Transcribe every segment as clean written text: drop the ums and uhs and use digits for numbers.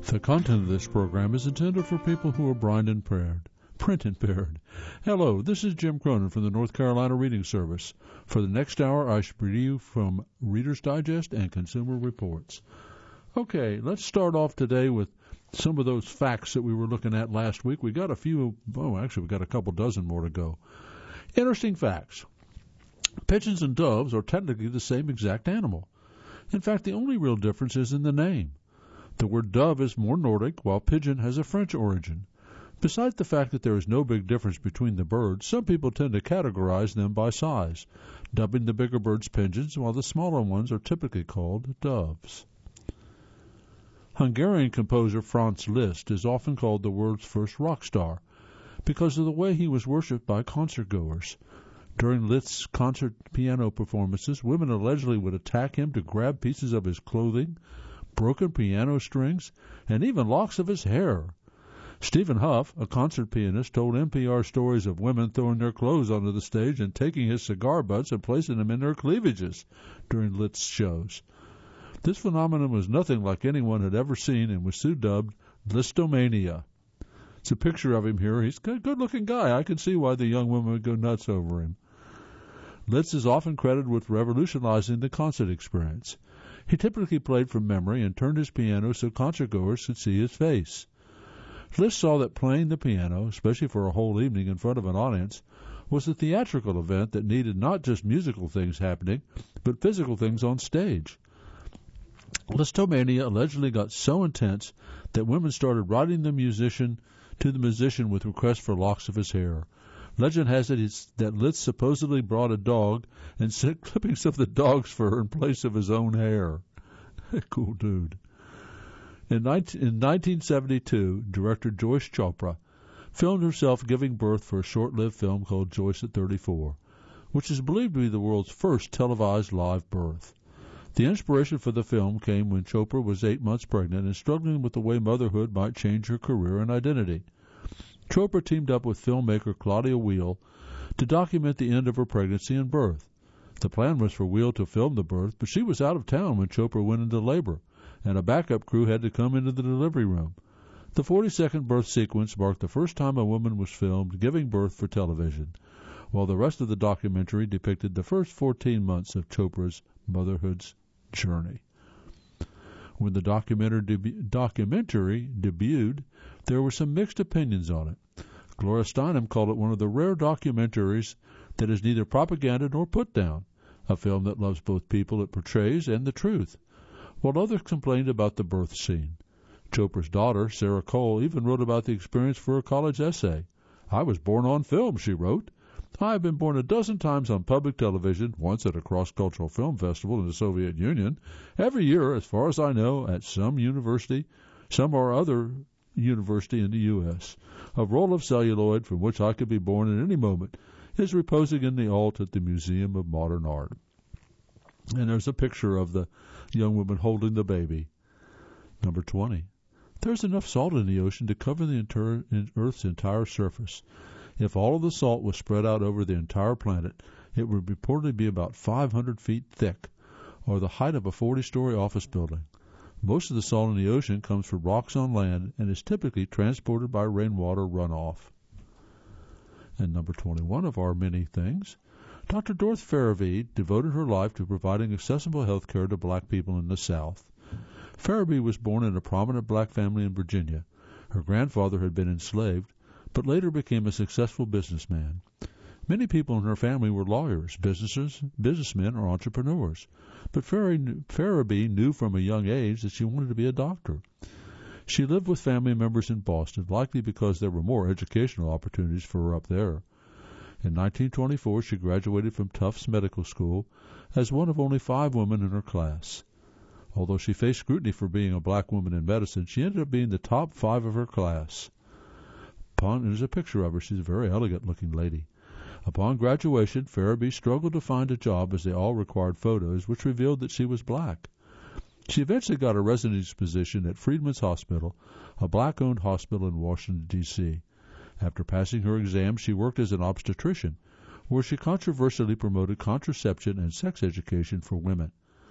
The content of this program is intended for people who are print impaired. Hello, this is Jim Cronin from the North Carolina Reading Service. For the next hour, I shall read you from Reader's Digest and Consumer Reports. Okay, let's start off today with some of those facts that we were looking at last week. We got we got a couple dozen more to go. Interesting facts. Pigeons and doves are technically the same exact animal. In fact, the only real difference is in the name. The word dove is more Nordic, while pigeon has a French origin. Besides the fact that there is no big difference between the birds, some people tend to categorize them by size, dubbing the bigger birds pigeons, while the smaller ones are typically called doves. Hungarian composer Franz Liszt is often called the world's first rock star because of the way he was worshipped by concertgoers. During Liszt's concert piano performances, women allegedly would attack him to grab pieces of his clothing, broken piano strings, and even locks of his hair. Stephen Huff, a concert pianist, told NPR stories of women throwing their clothes onto the stage and taking his cigar butts and placing them in their cleavages during Liszt's shows. This phenomenon was nothing like anyone had ever seen and was soon dubbed Lisztomania. It's a picture of him here. He's a good-looking guy. I can see why the young women would go nuts over him. Liszt is often credited with revolutionizing the concert experience. He typically played from memory and turned his piano so concertgoers could see his face. Liszt saw that playing the piano, especially for a whole evening in front of an audience, was a theatrical event that needed not just musical things happening, but physical things on stage. Lisztomania allegedly got so intense that women started writing the musician with requests for locks of his hair. Legend has it that Liszt supposedly brought a dog and sent clippings of the dog's fur in place of his own hair. Cool dude. In 1972, director Joyce Chopra filmed herself giving birth for a short-lived film called Joyce at 34, which is believed to be the world's first televised live birth. The inspiration for the film came when Chopra was 8 months pregnant and struggling with the way motherhood might change her career and identity. Chopra teamed up with filmmaker Claudia Weil to document the end of her pregnancy and birth. The plan was for Weil to film the birth, but she was out of town when Chopra went into labor, and a backup crew had to come into the delivery room. The 40-second birth sequence marked the first time a woman was filmed giving birth for television, while the rest of the documentary depicted the first 14 months of Chopra's motherhood's journey. When the documentary debuted, there were some mixed opinions on it. Gloria Steinem called it one of the rare documentaries that is neither propaganda nor put down, a film that loves both people it portrays and the truth, while others complained about the birth scene. Chopra's daughter, Sarah Cole, even wrote about the experience for a college essay. "I was born on film," she wrote. "I have been born a dozen times on public television, once at a cross-cultural film festival in the Soviet Union, every year, as far as I know, at some or other university in the U.S. A roll of celluloid from which I could be born at any moment is reposing in the alt at the Museum of Modern Art." And there's a picture of the young woman holding the baby. Number 20. There's enough salt in the ocean to cover the Earth's entire surface. If all of the salt was spread out over the entire planet, it would reportedly be about 500 feet thick, or the height of a 40-story office building. Most of the salt in the ocean comes from rocks on land and is typically transported by rainwater runoff. And number 21 of our many things, Dr. Dorothy Farabee devoted her life to providing accessible health care to black people in the South. Farabee was born in a prominent black family in Virginia. Her grandfather had been enslaved, but later became a successful businessman. Many people in her family were lawyers, businessmen, or entrepreneurs, but Farabee knew from a young age that she wanted to be a doctor. She lived with family members in Boston, likely because there were more educational opportunities for her up there. In 1924, she graduated from Tufts Medical School as one of only 5 women in her class. Although she faced scrutiny for being a black woman in medicine, she ended up being the top 5 of her class. There's a picture of her. She's a very elegant-looking lady. Upon graduation, Farabee struggled to find a job as they all required photos, which revealed that she was black. She eventually got a residency position at Freedman's Hospital, a black-owned hospital in Washington, D.C. After passing her exam, she worked as an obstetrician, where she controversially promoted contraception and sex education for women.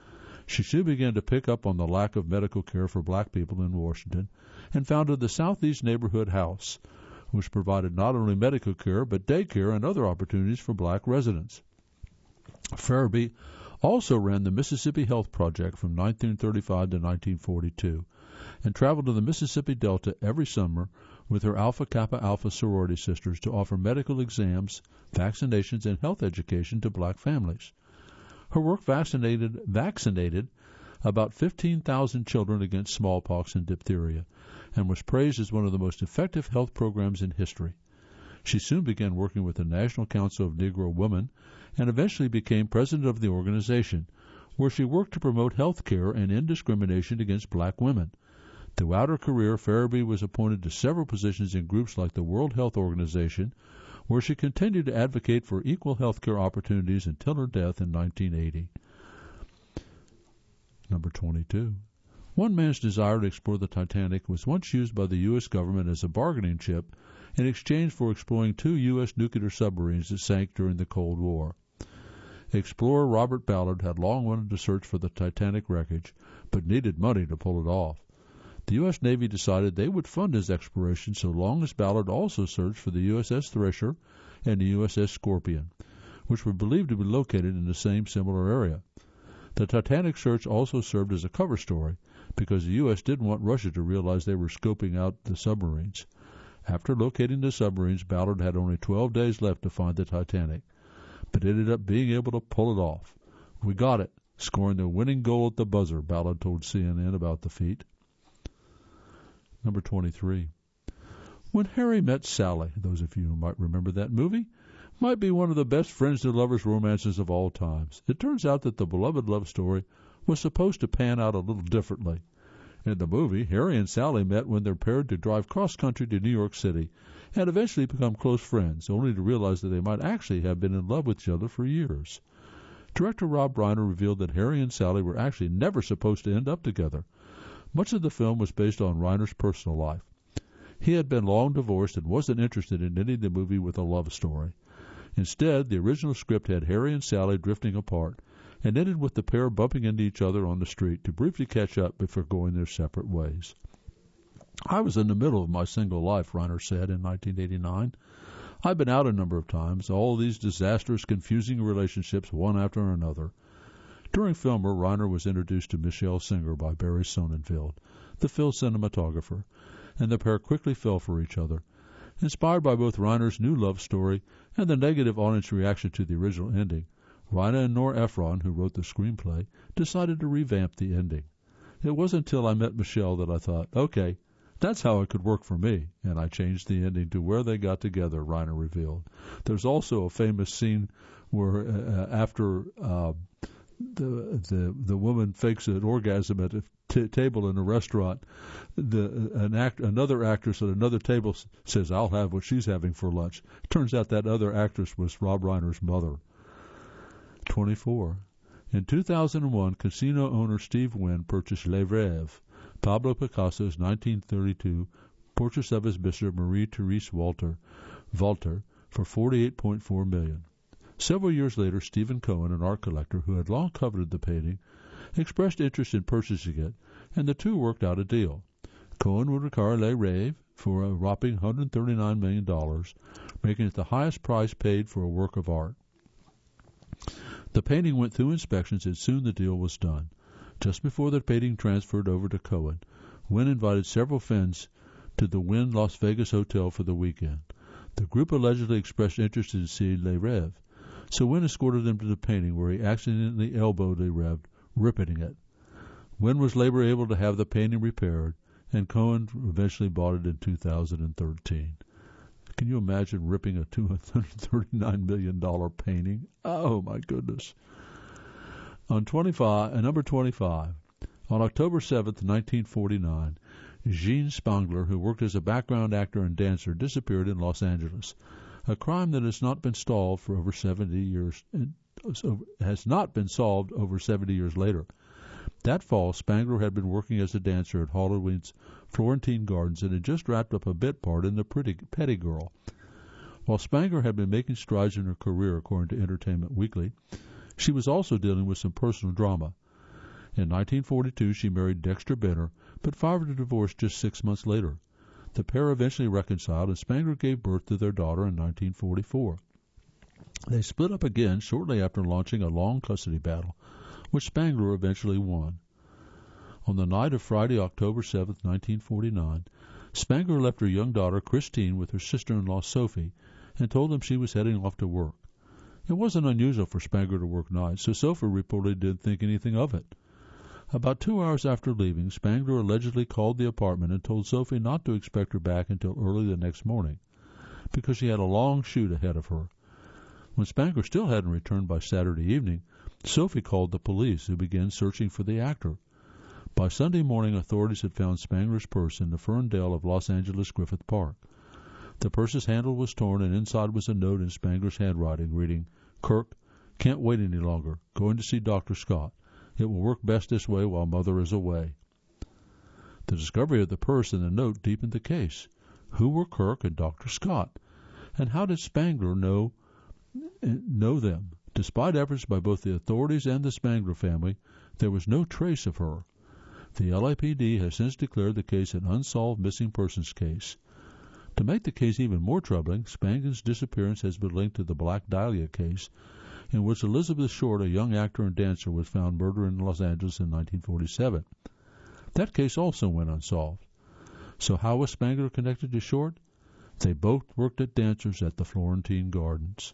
She soon began to pick up on the lack of medical care for black people in Washington and founded the Southeast Neighborhood House, which provided not only medical care but daycare and other opportunities for black residents. Farabee also ran the Mississippi Health Project from 1935 to 1942 and traveled to the Mississippi Delta every summer with her Alpha Kappa Alpha sorority sisters to offer medical exams, vaccinations, and health education to black families. Her work vaccinated about 15,000 children against smallpox and diphtheria and was praised as one of the most effective health programs in history. She soon began working with the National Council of Negro Women and eventually became president of the organization, where she worked to promote health care and end discrimination against black women. Throughout her career, Farabee was appointed to several positions in groups like the World Health Organization, where she continued to advocate for equal health care opportunities until her death in 1980. Number 22. One man's desire to explore the Titanic was once used by the U.S. government as a bargaining chip in exchange for exploring 2 U.S. nuclear submarines that sank during the Cold War. Explorer Robert Ballard had long wanted to search for the Titanic wreckage, but needed money to pull it off. The U.S. Navy decided they would fund his exploration so long as Ballard also searched for the USS Thresher and the USS Scorpion, which were believed to be located in the same similar area. The Titanic search also served as a cover story because the U.S. didn't want Russia to realize they were scoping out the submarines. After locating the submarines, Ballard had only 12 days left to find the Titanic, but ended up being able to pull it off. "We got it," scoring the winning goal at the buzzer, Ballard told CNN about the feat. Number 23. When Harry Met Sally, those of you who might remember that movie, might be one of the best friends to lovers romances of all times. It turns out that the beloved love story was supposed to pan out a little differently. In the movie, Harry and Sally met when they're paired to drive cross-country to New York City and eventually become close friends, only to realize that they might actually have been in love with each other for years. Director Rob Reiner revealed that Harry and Sally were actually never supposed to end up together. Much of the film was based on Reiner's personal life. He had been long divorced and wasn't interested in ending the movie with a love story. Instead, the original script had Harry and Sally drifting apart and ended with the pair bumping into each other on the street to briefly catch up before going their separate ways. "I was in the middle of my single life," Reiner said in 1989. "I've been out a number of times, all these disastrous, confusing relationships one after another." During filming, Reiner was introduced to Michelle Singer by Barry Sonnenfeld, the film cinematographer, and the pair quickly fell for each other. Inspired by both Reiner's new love story and the negative audience reaction to the original ending, Reiner and Nora Ephron, who wrote the screenplay, decided to revamp the ending. "It wasn't until I met Michelle that I thought, okay, that's how it could work for me, and I changed the ending to where they got together," Reiner revealed. There's also a famous scene where after the woman fakes an orgasm at a table in a restaurant, another actress at another table says, "I'll have what she's having for lunch." Turns out that other actress was Rob Reiner's mother. 24. In 2001, casino owner Steve Wynn purchased Les Rêves, Pablo Picasso's 1932 portrait of his bishop Marie-Therese Walter, for $48.4 million. Several years later, Stephen Cohen, an art collector who had long coveted the painting, expressed interest in purchasing it, and the two worked out a deal. Cohen would acquire Les Rêves for a whopping $139 million, making it the highest price paid for a work of art. The painting went through inspections, and soon the deal was done. Just before the painting transferred over to Cohen, Wynn invited several friends to the Wynn Las Vegas Hotel for the weekend. The group allegedly expressed interest in seeing Les Rêves, so Wynn escorted them to the painting, where he accidentally elbowed Les Rêves, ripping it. Wynn was later able to have the painting repaired, and Cohen eventually bought it in 2013. Can you imagine ripping a $239 million painting? Oh, my goodness. Number 25. On October 7th, 1949, Gene Spangler, who worked as a background actor and dancer, disappeared in Los Angeles, a crime that has not been solved over 70 years later. That fall, Spangler had been working as a dancer at Halloween's Florentine Gardens and had just wrapped up a bit part in The Petty Girl. While Spangler had been making strides in her career, according to Entertainment Weekly, she was also dealing with some personal drama. In 1942, she married Dexter Benner, but filed a divorce just 6 months later. The pair eventually reconciled, and Spangler gave birth to their daughter in 1944. They split up again shortly after launching a long custody battle, which Spangler eventually won. On the night of Friday, October 7, 1949, Spangler left her young daughter, Christine, with her sister-in-law, Sophie, and told them she was heading off to work. It wasn't unusual for Spangler to work nights, so Sophie reportedly didn't think anything of it. About 2 hours after leaving, Spangler allegedly called the apartment and told Sophie not to expect her back until early the next morning, because she had a long shoot ahead of her. When Spangler still hadn't returned by Saturday evening, Sophie called the police, who began searching for the actor. By Sunday morning, authorities had found Spangler's purse in the Ferndale of Los Angeles Griffith Park. The purse's handle was torn, and inside was a note in Spangler's handwriting reading, "Kirk, can't wait any longer. Going to see Dr. Scott. It will work best this way while Mother is away." The discovery of the purse and the note deepened the case. Who were Kirk and Dr. Scott? And how did Spangler know them? Despite efforts by both the authorities and the Spangler family, there was no trace of her. The LAPD has since declared the case an unsolved missing persons case. To make the case even more troubling, Spangler's disappearance has been linked to the Black Dahlia case, in which Elizabeth Short, a young actor and dancer, was found murdered in Los Angeles in 1947. That case also went unsolved. So how was Spangler connected to Short? They both worked as dancers at the Florentine Gardens.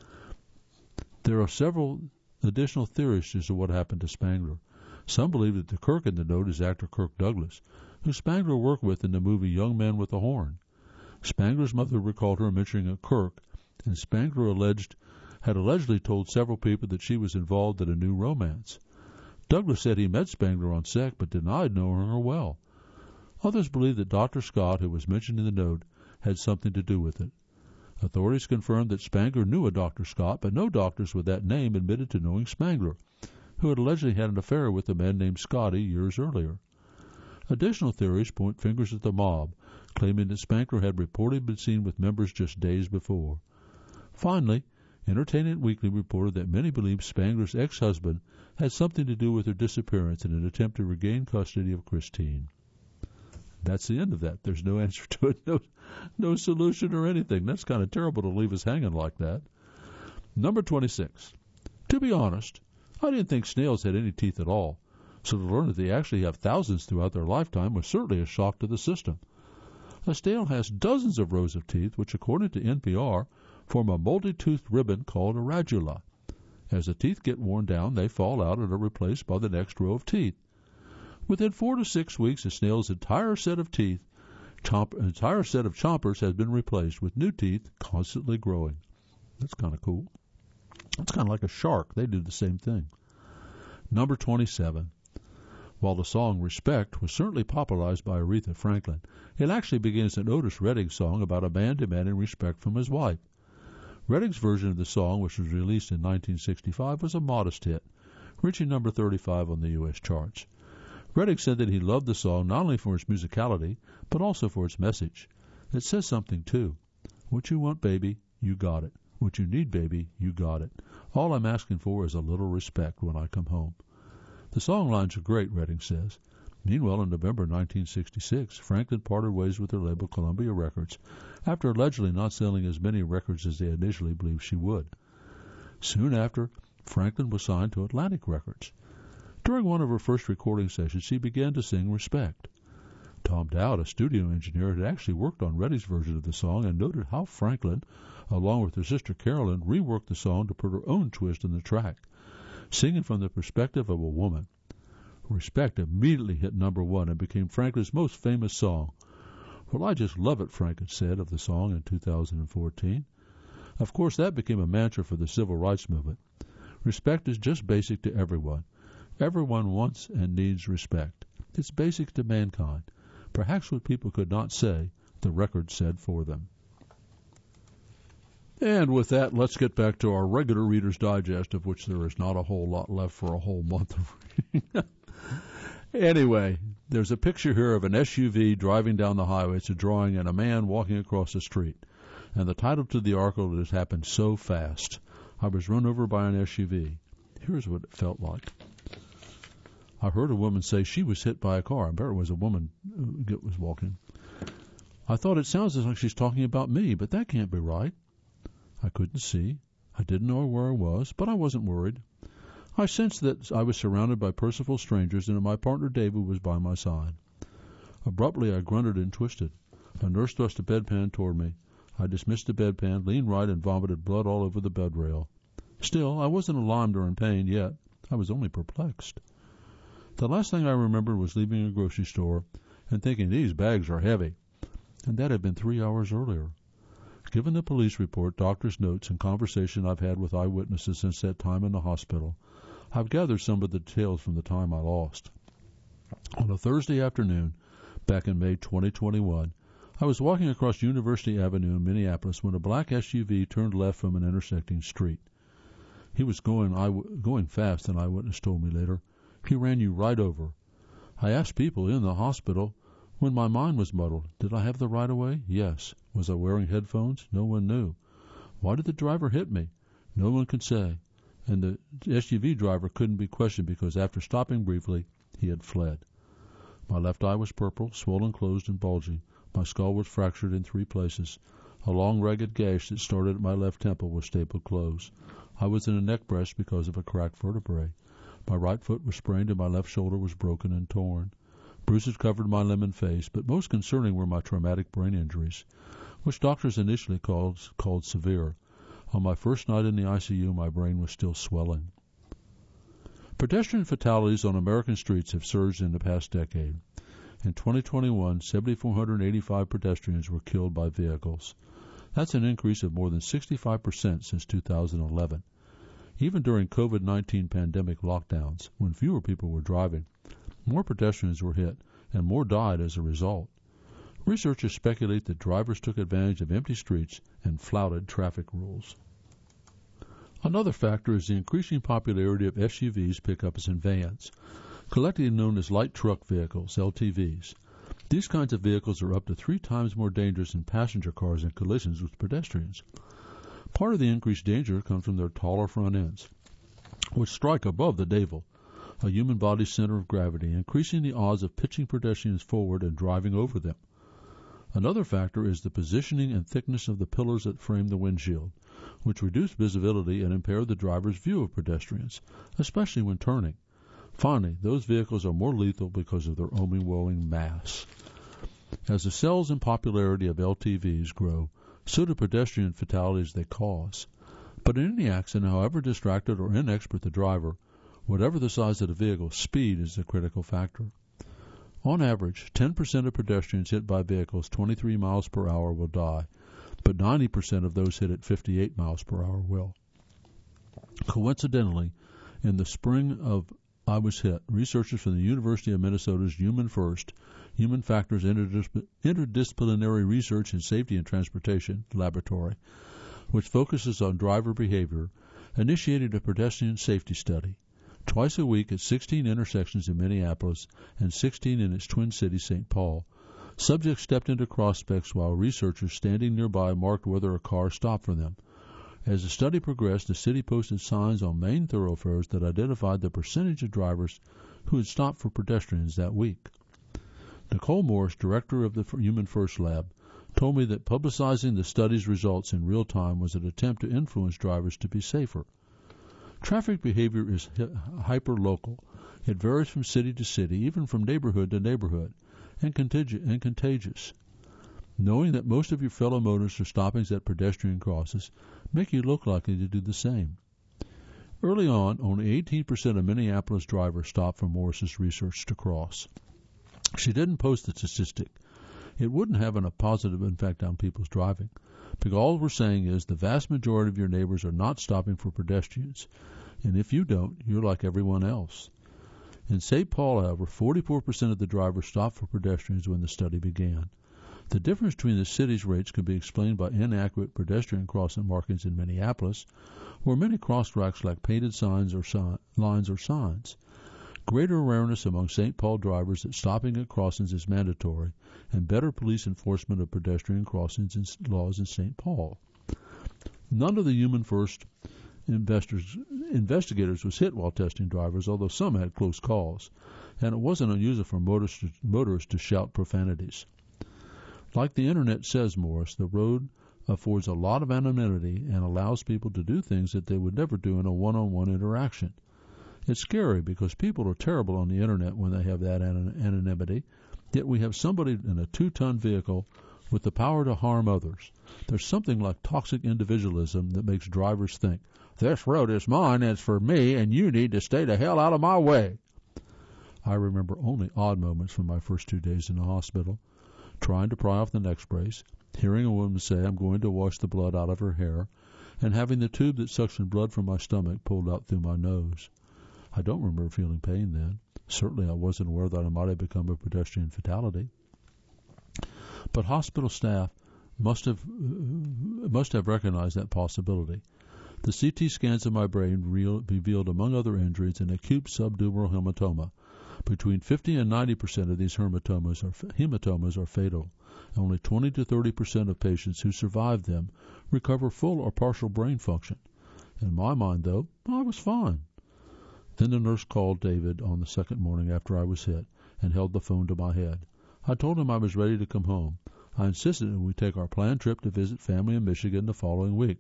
There are several additional theories as to what happened to Spangler. Some believe that the Kirk in the note is actor Kirk Douglas, who Spangler worked with in the movie Young Man with a Horn. Spangler's mother recalled her mentioning a Kirk, and Spangler had allegedly told several people that she was involved in a new romance. Douglas said he met Spangler on set, but denied knowing her well. Others believe that Dr. Scott, who was mentioned in the note, had something to do with it. Authorities confirmed that Spangler knew a Dr. Scott, but no doctors with that name admitted to knowing Spangler, who had allegedly had an affair with a man named Scotty years earlier. Additional theories point fingers at the mob, claiming that Spangler had reportedly been seen with members just days before. Finally, Entertainment Weekly reported that many believe Spangler's ex-husband had something to do with her disappearance in an attempt to regain custody of Christine. That's the end of that. There's no answer to it, no solution or anything. That's kind of terrible to leave us hanging like that. Number 26. To be honest, I didn't think snails had any teeth at all, so to learn that they actually have thousands throughout their lifetime was certainly a shock to the system. A snail has dozens of rows of teeth, which, according to NPR, form a multi-toothed ribbon called a radula. As the teeth get worn down, they fall out and are replaced by the next row of teeth. Within 4 to 6 weeks, a snail's entire set of chompers has been replaced with new teeth constantly growing. That's kind of cool. It's kind of like a shark. They do the same thing. Number 27. While the song Respect was certainly popularized by Aretha Franklin, it actually begins an Otis Redding song about a man demanding respect from his wife. Redding's version of the song, which was released in 1965, was a modest hit, reaching number 35 on the U.S. charts. Redding said that he loved the song not only for its musicality, but also for its message. It says something, too. What you want, baby, you got it. What you need, baby, you got it. All I'm asking for is a little respect when I come home. The song lines are great, Redding says. Meanwhile, in November 1966, Franklin parted ways with her label Columbia Records after allegedly not selling as many records as they initially believed she would. Soon after, Franklin was signed to Atlantic Records. During one of her first recording sessions, she began to sing Respect. Tom Dowd, a studio engineer, had actually worked on Redding's version of the song and noted how Franklin, along with her sister Carolyn, reworked the song to put her own twist in the track, singing from the perspective of a woman. Respect immediately hit number 1 and became Franklin's most famous song. Well, I just love it, Franklin said of the song in 2014. Of course, that became a mantra for the civil rights movement. Respect is just basic to everyone. Everyone wants and needs respect. It's basic to mankind. Perhaps what people could not say, the record said for them. And with that, let's get back to our regular Reader's Digest, of which there is not a whole lot left for a whole month of reading. Anyway, there's a picture here of an SUV driving down the highway. It's a drawing and a man walking across the street. And the title to the article is "Happened So Fast. I was run over by an SUV. Here's what it felt like. I heard a woman say she was hit by a car. I bet it was a woman who was walking. I thought it sounds like she's talking about me, but that can't be right. I couldn't see. I didn't know where I was, but I wasn't worried. I sensed that I was surrounded by merciful strangers and that my partner David was by my side. Abruptly, I grunted and twisted. A nurse thrust a bedpan toward me. I dismissed the bedpan, leaned right, and vomited blood all over the bed rail. Still, I wasn't alarmed or in pain yet. I was only perplexed. The last thing I remembered was leaving a grocery store and thinking, these bags are heavy. And that had been 3 hours earlier. Given the police report, doctor's notes, and conversation I've had with eyewitnesses since that time in the hospital, I've gathered some of the details from the time I lost. On a Thursday afternoon, back in May 2021, I was walking across University Avenue in Minneapolis when a black SUV turned left from an intersecting street. He was going fast, an eyewitness told me later. He ran you right over. I asked people in the hospital when my mind was muddled. Did I have the right of way? Yes. Was I wearing headphones? No one knew. Why did the driver hit me? No one could say. And the SUV driver couldn't be questioned because after stopping briefly, he had fled. My left eye was purple, swollen, closed, and bulgy. My skull was fractured in 3 places. A long, ragged gash that started at my left temple was stapled closed. I was in a neck brace because of a cracked vertebrae. My right foot was sprained and my left shoulder was broken and torn. Bruises covered my limb and face, but most concerning were my traumatic brain injuries, which doctors initially called severe. On my first night in the ICU, my brain was still swelling. Pedestrian fatalities on American streets have surged in the past decade. In 2021, 7,485 pedestrians were killed by vehicles. That's an increase of more than 65% since 2011. Even during COVID-19 pandemic lockdowns, when fewer people were driving, more pedestrians were hit and more died as a result. Researchers speculate that drivers took advantage of empty streets and flouted traffic rules. Another factor is the increasing popularity of SUVs, pickups, and vans, collectively known as light truck vehicles, LTVs. These kinds of vehicles are up to 3 times more dangerous than passenger cars in collisions with pedestrians. Part of the increased danger comes from their taller front ends, which strike above the navel, a human body's center of gravity, increasing the odds of pitching pedestrians forward and driving over them. Another factor is the positioning and thickness of the pillars that frame the windshield, which reduce visibility and impair the driver's view of pedestrians, especially when turning. Finally, those vehicles are more lethal because of their overwhelming mass. As the sales and popularity of LTVs grow, so do pedestrian fatalities they cause. But in any accident, however distracted or inexpert the driver, whatever the size of the vehicle, speed is the critical factor. On average, 10% of pedestrians hit by vehicles 23 miles per hour will die, but 90% of those hit at 58 miles per hour will. Coincidentally, in the spring I was hit, researchers from the University of Minnesota's Human Factors Interdisciplinary Research in Safety and Transportation Laboratory, which focuses on driver behavior, initiated a pedestrian safety study. Twice a week at 16 intersections in Minneapolis and 16 in its twin city, St. Paul, subjects stepped into cross-specs while researchers standing nearby marked whether a car stopped for them. As the study progressed, the city posted signs on main thoroughfares that identified the percentage of drivers who had stopped for pedestrians that week. Nicole Morris, director of the Human First Lab, told me that publicizing the study's results in real time was an attempt to influence drivers to be safer. Traffic behavior is hyper-local. It varies from city to city, even from neighborhood to neighborhood, and contagious. Knowing that most of your fellow motorists are stopping at pedestrian crosses make you look likely to do the same. Early on, only 18% of Minneapolis drivers stopped for Morris's research to cross. She didn't post the statistic. It wouldn't have a positive impact on people's driving, because all we're saying is the vast majority of your neighbors are not stopping for pedestrians, and if you don't, you're like everyone else. In St. Paul, however, 44% of the drivers stopped for pedestrians when the study began. The difference between the city's rates can be explained by inaccurate pedestrian crossing markings in Minneapolis, where many crosswalks lack painted signs or lines or signs. Greater awareness among St. Paul drivers that stopping at crossings is mandatory, and better police enforcement of pedestrian crossings and laws in St. Paul. None of the Human First investigators was hit while testing drivers, although some had close calls, and it wasn't unusual for motorists to shout profanities. Like the Internet says, Morris, the road affords a lot of anonymity and allows people to do things that they would never do in a one-on-one interaction. It's scary because people are terrible on the Internet when they have that anonymity, yet we have somebody in a 2-ton vehicle with the power to harm others. There's something like toxic individualism that makes drivers think, this road is mine, it's for me, and you need to stay the hell out of my way. I remember only odd moments from my first 2 days in the hospital, trying to pry off the neck brace, hearing a woman say, I'm going to wash the blood out of her hair, and having the tube that suctioned blood from my stomach pulled out through my nose. I don't remember feeling pain then. Certainly I wasn't aware that I might have become a pedestrian fatality. But hospital staff must have recognized that possibility. The CT scans of my brain revealed, among other injuries, an acute subdural hematoma. Between 50 and 90% of these hematomas are fatal. Only 20 to 30% of patients who survive them recover full or partial brain function. In my mind, though, I was fine. Then the nurse called David on the second morning after I was hit and held the phone to my head. I told him I was ready to come home. I insisted that we take our planned trip to visit family in Michigan the following week.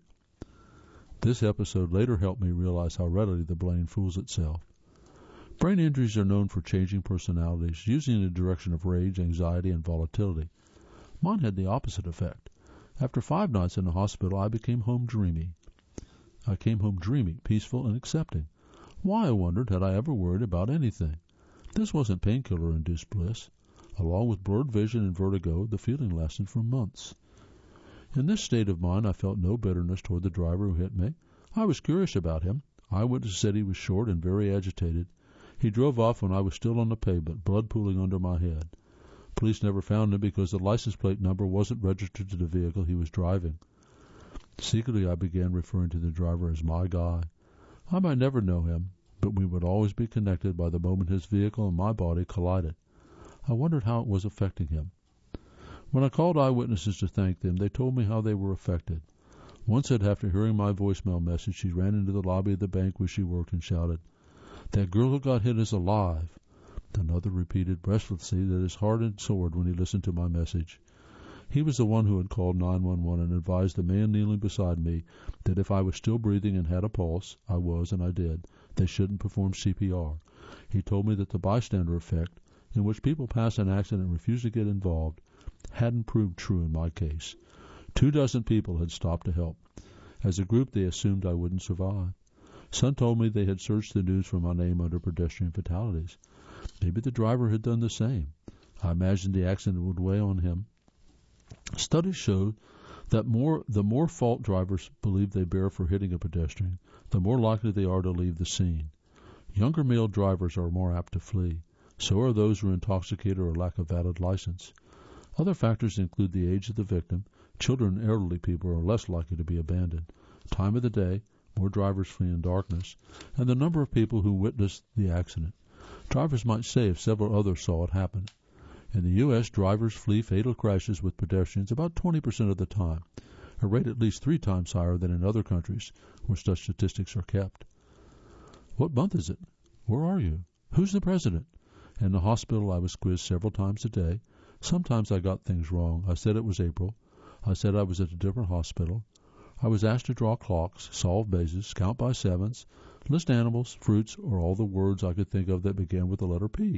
This episode later helped me realize how readily the brain fools itself. Brain injuries are known for changing personalities, usually in the direction of rage, anxiety, and volatility. Mine had the opposite effect. After 5 nights in the hospital, I became home dreamy. I came home dreamy, peaceful, and accepting. Why, I wondered, had I ever worried about anything? This wasn't painkiller-induced bliss. Along with blurred vision and vertigo, the feeling lasted for months. In this state of mind, I felt no bitterness toward the driver who hit me. I was curious about him. Eyewitnesses said he was short and very agitated. He drove off when I was still on the pavement, blood pooling under my head. Police never found him because the license plate number wasn't registered to the vehicle he was driving. Secretly, I began referring to the driver as my guy. I might never know him, but we would always be connected by the moment his vehicle and my body collided. I wondered how it was affecting him. When I called eyewitnesses to thank them, they told me how they were affected. One said after hearing my voicemail message, she ran into the lobby of the bank where she worked and shouted, "That girl who got hit is alive." Another repeated breathlessly that his heart had soared when he listened to my message. He was the one who had called 911 and advised the man kneeling beside me that if I was still breathing and had a pulse, I was and I did, they shouldn't perform CPR. He told me that the bystander effect, in which people pass an accident and refuse to get involved, hadn't proved true in my case. 24 people had stopped to help. As a group, they assumed I wouldn't survive. Some told me they had searched the news for my name under pedestrian fatalities. Maybe the driver had done the same. I imagined the accident would weigh on him. Studies showed that the more fault drivers believe they bear for hitting a pedestrian, the more likely they are to leave the scene. Younger male drivers are more apt to flee. So are those who are intoxicated or lack a valid license. Other factors include the age of the victim. Children and elderly people are less likely to be abandoned. Time of the day, more drivers flee in darkness, and the number of people who witnessed the accident. Drivers might say if several others saw it happen. In the U.S., drivers flee fatal crashes with pedestrians about 20% of the time, a rate at least 3 times higher than in other countries where such statistics are kept. What month is it? Where are you? Who's the president? In the hospital, I was quizzed several times a day. Sometimes I got things wrong. I said it was April. I said I was at a different hospital. I was asked to draw clocks, solve mazes, count by sevens, list animals, fruits, or all the words I could think of that began with the letter P.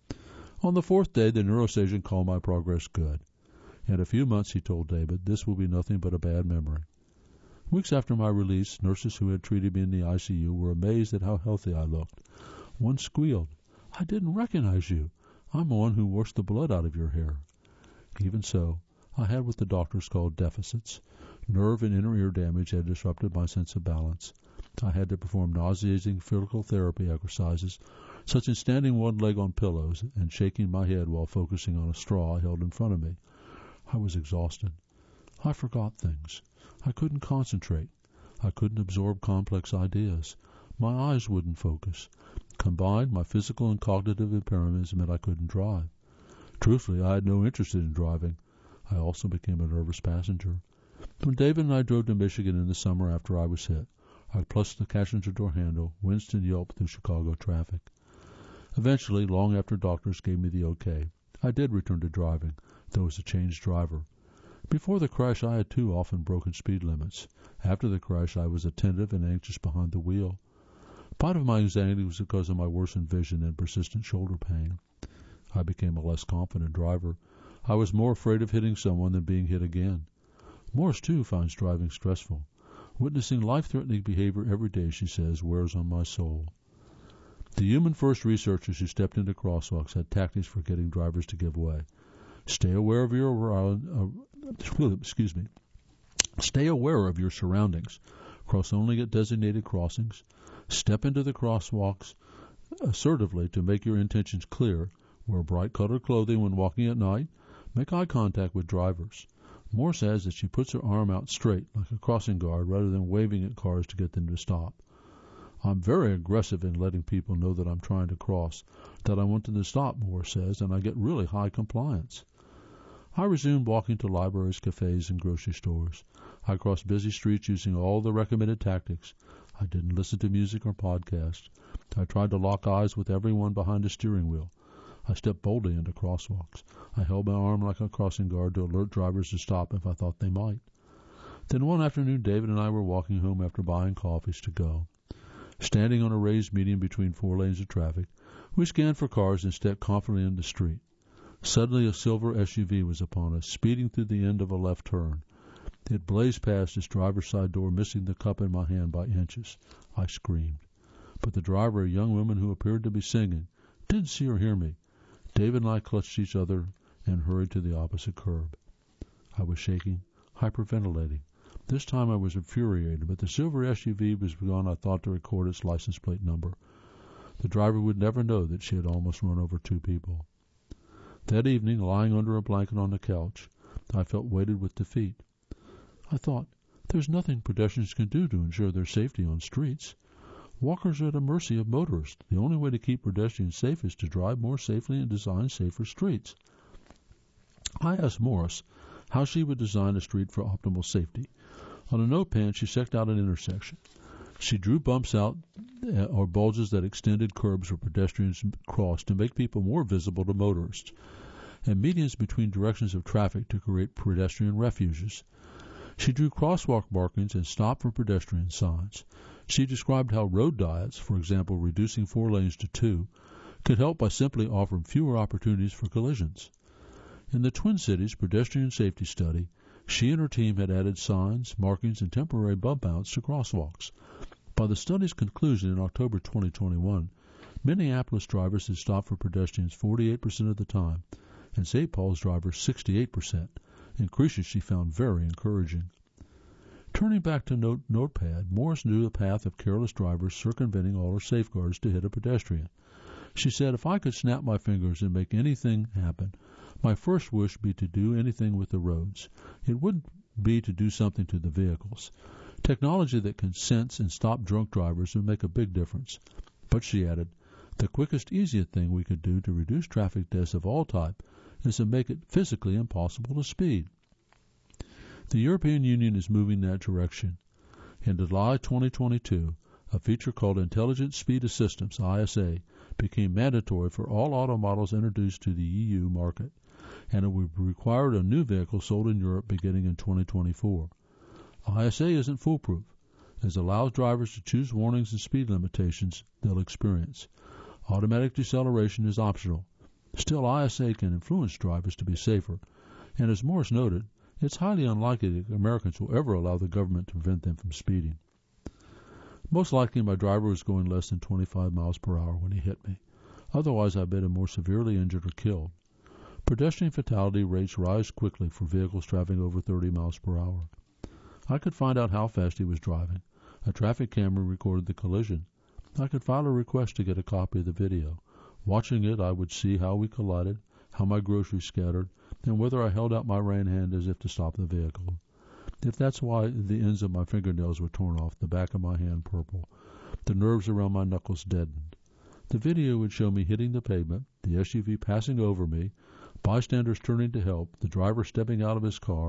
On the 4th day, the neurosurgeon called my progress good. In a few months, he told David, this will be nothing but a bad memory. Weeks after my release, nurses who had treated me in the ICU were amazed at how healthy I looked. One squealed, "I didn't recognize you. I'm the one who washed the blood out of your hair." Even so, I had what the doctors called deficits. Nerve and inner ear damage had disrupted my sense of balance. I had to perform nauseating physical therapy exercises, such as standing one leg on pillows and shaking my head while focusing on a straw held in front of me. I was exhausted. I forgot things. I couldn't concentrate. I couldn't absorb complex ideas. My eyes wouldn't focus. Combined, my physical and cognitive impairments meant I couldn't drive. Truthfully, I had no interest in driving. I also became a nervous passenger. When David and I drove to Michigan in the summer after I was hit, I pressed the passenger door handle, winced and yelped through Chicago traffic. Eventually, long after doctors gave me the okay, I did return to driving, though as a changed driver. Before the crash, I had too often broken speed limits. After the crash, I was attentive and anxious behind the wheel. Part of my anxiety was because of my worsened vision and persistent shoulder pain. I became a less confident driver. I was more afraid of hitting someone than being hit again. Morris, too, finds driving stressful. Witnessing life-threatening behavior every day, she says, wears on my soul. The human-first researchers who stepped into crosswalks had tactics for getting drivers to give way. Stay aware of your surroundings. Cross only at designated crossings. Step into the crosswalks assertively to make your intentions clear. Wear bright-colored clothing when walking at night. Make eye contact with drivers. Moore says that she puts her arm out straight, like a crossing guard, rather than waving at cars to get them to stop. I'm very aggressive in letting people know that I'm trying to cross, that I want them to stop, Moore says, and I get really high compliance. I resumed walking to libraries, cafes, and grocery stores. I crossed busy streets using all the recommended tactics. I didn't listen to music or podcasts. I tried to lock eyes with everyone behind the steering wheel. I stepped boldly into crosswalks. I held my arm like a crossing guard to alert drivers to stop if I thought they might. Then one afternoon, David and I were walking home after buying coffees to go. Standing on a raised median between 4 lanes of traffic, we scanned for cars and stepped confidently in the street. Suddenly, a silver SUV was upon us, speeding through the end of a left turn. It blazed past its driver's side door, missing the cup in my hand by inches. I screamed. But the driver, a young woman who appeared to be singing, didn't see or hear me. David and I clutched each other and hurried to the opposite curb. I was shaking, hyperventilating. This time I was infuriated, but the silver SUV was gone, I thought, to record its license plate number. The driver would never know that she had almost run over 2 people. That evening, lying under a blanket on the couch, I felt weighted with defeat. I thought, there's nothing pedestrians can do to ensure their safety on streets. Walkers are at the mercy of motorists. The only way to keep pedestrians safe is to drive more safely and design safer streets. I asked Morris how she would design a street for optimal safety. On a notepad, she checked out an intersection. She drew bumps out or bulges that extended curbs where pedestrians crossed to make people more visible to motorists, and medians between directions of traffic to create pedestrian refuges. She drew crosswalk markings and stop for pedestrian signs. She described how road diets, for example reducing 4 lanes to 2, could help by simply offering fewer opportunities for collisions. In the Twin Cities Pedestrian Safety Study, she and her team had added signs, markings, and temporary bump outs to crosswalks. By the study's conclusion in October 2021, Minneapolis drivers had stopped for pedestrians 48% of the time, and St. Paul's drivers 68%, increases she found very encouraging. Turning back to Notepad, Morris knew the path of careless drivers circumventing all her safeguards to hit a pedestrian. She said, if I could snap my fingers and make anything happen, my first wish would be to do anything with the roads. It wouldn't be to do something to the vehicles. Technology that can sense and stop drunk drivers would make a big difference. But, she added, the quickest, easiest thing we could do to reduce traffic deaths of all type is to make it physically impossible to speed. The European Union is moving in that direction. In July 2022, a feature called Intelligent Speed Assistance, ISA, became mandatory for all auto models introduced to the EU market, and it would require a new vehicle sold in Europe beginning in 2024. ISA isn't foolproof, as it allows drivers to choose warnings and speed limitations they'll experience. Automatic deceleration is optional. Still, ISA can influence drivers to be safer, and as Morris noted, it's highly unlikely that Americans will ever allow the government to prevent them from speeding. Most likely my driver was going less than 25 miles per hour when he hit me. Otherwise, I'd been more severely injured or killed. Pedestrian fatality rates rise quickly for vehicles traveling over 30 miles per hour. I could find out how fast he was driving. A traffic camera recorded the collision. I could file a request to get a copy of the video. Watching it, I would see how we collided, how my groceries scattered, and whether I held out my right hand as if to stop the vehicle. If that's why the ends of my fingernails were torn off, the back of my hand purple, the nerves around my knuckles deadened. The video would show me hitting the pavement, the SUV passing over me, bystanders turning to help, the driver stepping out of his car,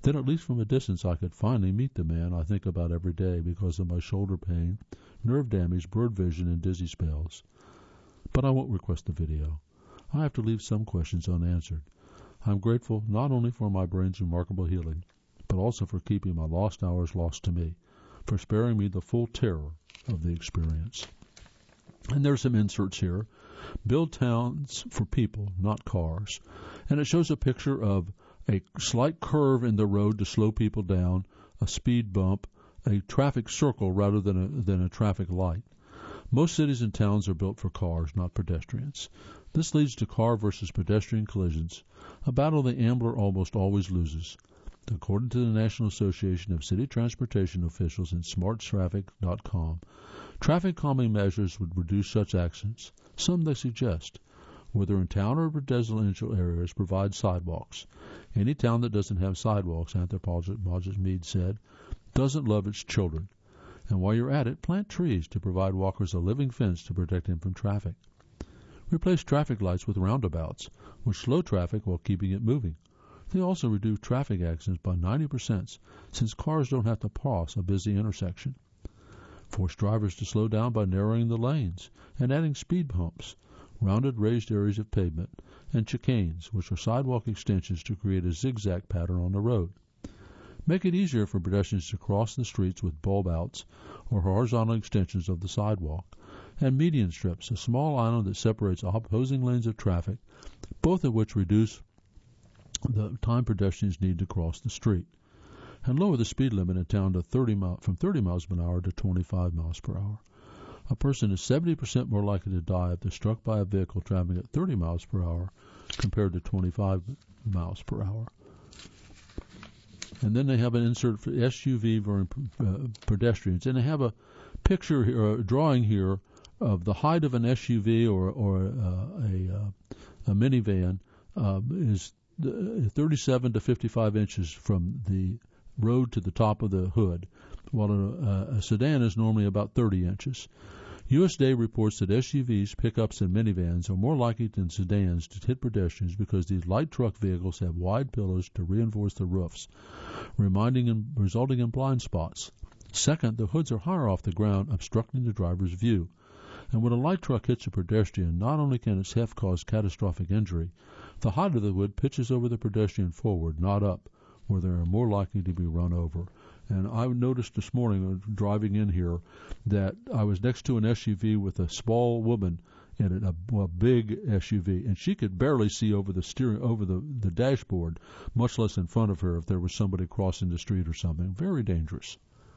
Then at least from a distance I could finally meet the man I think about every day because of my shoulder pain, nerve damage, blurred vision, and dizzy spells. But I won't request the video. I have to leave some questions unanswered. I'm grateful not only for my brain's remarkable healing, but also for keeping my lost hours lost to me, for sparing me the full terror of the experience. And there's some inserts here. Build towns for people, not cars. And it shows a picture of a slight curve in the road to slow people down, a speed bump, a traffic circle rather than a traffic light. Most cities and towns are built for cars, not pedestrians. This leads to car versus pedestrian collisions, a battle the ambler almost always loses. According to the National Association of City Transportation Officials and SmartTraffic.com, traffic calming measures would reduce such accidents. Some they suggest. Whether in town or residential areas, provide sidewalks. Any town that doesn't have sidewalks, anthropologist Mead said, doesn't love its children. And while you're at it, plant trees to provide walkers a living fence to protect them from traffic. Replace traffic lights with roundabouts, which slow traffic while keeping it moving. They also reduce traffic accidents by 90% since cars don't have to cross a busy intersection. Force drivers to slow down by narrowing the lanes and adding speed bumps, rounded raised areas of pavement, and chicanes, which are sidewalk extensions to create a zigzag pattern on the road. Make it easier for pedestrians to cross the streets with bulb outs or horizontal extensions of the sidewalk, and median strips, a small island that separates opposing lanes of traffic, both of which reduce the time pedestrians need to cross the street, and lower the speed limit in town to from 30 miles per hour to 25 miles per hour. A person is 70% more likely to die if they're struck by a vehicle traveling at 30 miles per hour compared to 25 miles per hour. And then they have an insert for SUV for pedestrians, and they have a picture here, or a drawing here of the height of an SUV or a minivan is 37 to 55 inches from the road to the top of the hood, while a sedan is normally about 30 inches. USDA reports that SUVs, pickups, and minivans are more likely than sedans to hit pedestrians because these light truck vehicles have wide pillars to reinforce the roofs, resulting in blind spots. Second, the hoods are higher off the ground, obstructing the driver's view. And when a light truck hits a pedestrian, not only can its heft cause catastrophic injury, the height of the hood pitches over the pedestrian forward, not up, where they are more likely to be run over. And I noticed this morning, driving in here, that I was next to an SUV with a small woman in it, a big SUV, and she could barely see over the dashboard, much less in front of her if there was somebody crossing the street or something. Very dangerous.